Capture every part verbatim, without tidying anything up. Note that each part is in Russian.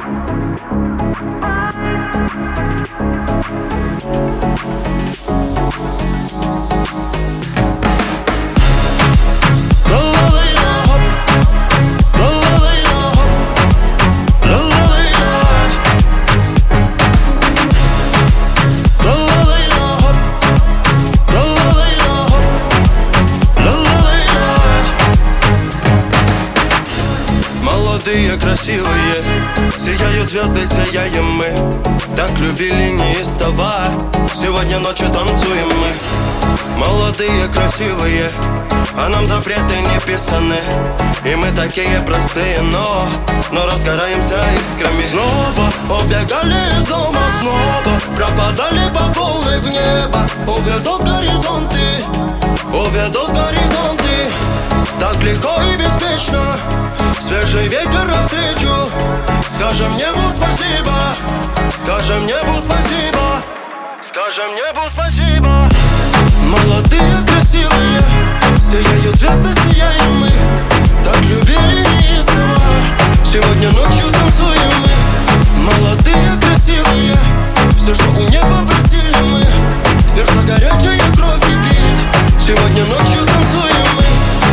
Молодые, красивые, сияют звезды, сияем мы. Так любили неистово, сегодня ночью танцуем мы. Молодые, красивые, а нам запреты не писаны. И мы такие простые, но, но разгораемся искрами. Снова убегали из дома, снова пропадали по полной в небо. Уведут горизонты, уведут горизонты. Так легко и беспечно, свежий ветер навстречу. Скажем небу спасибо, скажем небу спасибо, скажем небу спасибо. Молодые, красивые, сияют звезды, сияем мы. Так любили неистово, сегодня ночью танцуем мы. Молодые, красивые, все, что у неба просили мы. Сердце горячая, кровь кипит, сегодня ночью танцуем мы.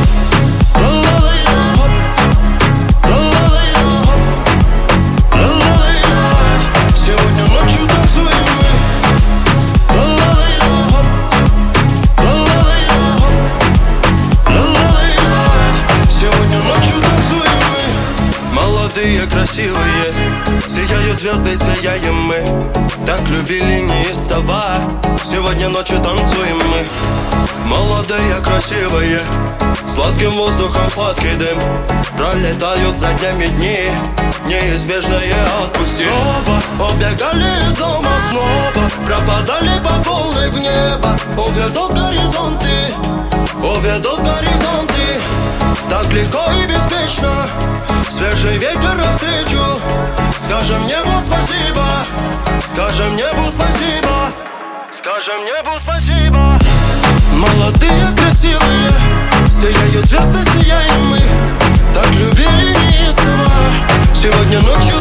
Сегодня ночью танцуем мы. Сегодня ночью танцуем мы. Молодые, красивые, сияют звезды, сияем мы. Так любили неистово, сегодня ночью танцуем мы. Молодые, красивые, сладким воздухом сладкий дым. Пролетают за днями дни, неизбежное отпусти. Снова убегали из дома, снова пропадали по полной в небо. Уведут горизонты, уведут горизонты. Так легко и беспечно, свежий ветер навстречу. Скажем небу спасибо, скажем небу спасибо, скажем небу спасибо. Молодые, красивые, сияют звезды, сияем мы. Так любили неистово, сегодня ночью